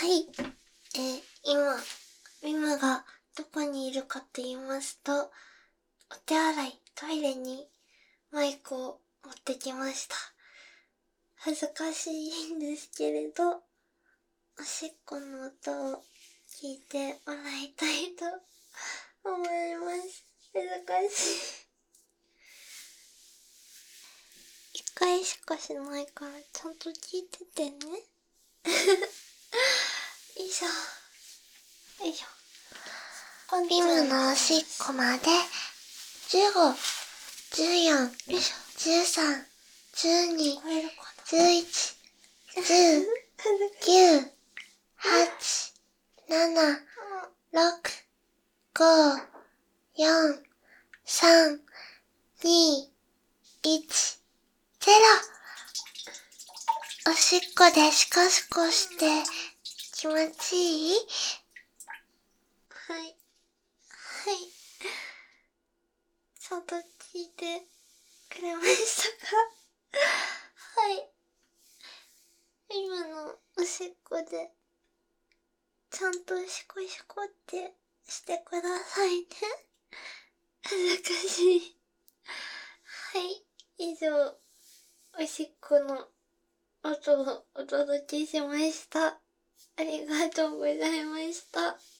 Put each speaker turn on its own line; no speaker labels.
はい。今、ミムがどこにいるかと言いますと、お手洗い、トイレにマイクを持ってきました。恥ずかしいんですけれど、おしっこの音を聞いてもらいたいと思います。恥ずかしい。一回しかしないからちゃんと聞いててね。よいしょ。よいしょ。ビムのおしっこまで、15、14、13、12、11、10、9、8、7、6、5、4、3、2、1、0。おしっこでシコシコして気持ちいい？はい。はい。ちゃんと聞いてくれましたか？はい。今のおしっこでちゃんとシコシコってしてくださいね。恥ずかしい。はい。以上、おしっこの音をお届けしました。ありがとうございました。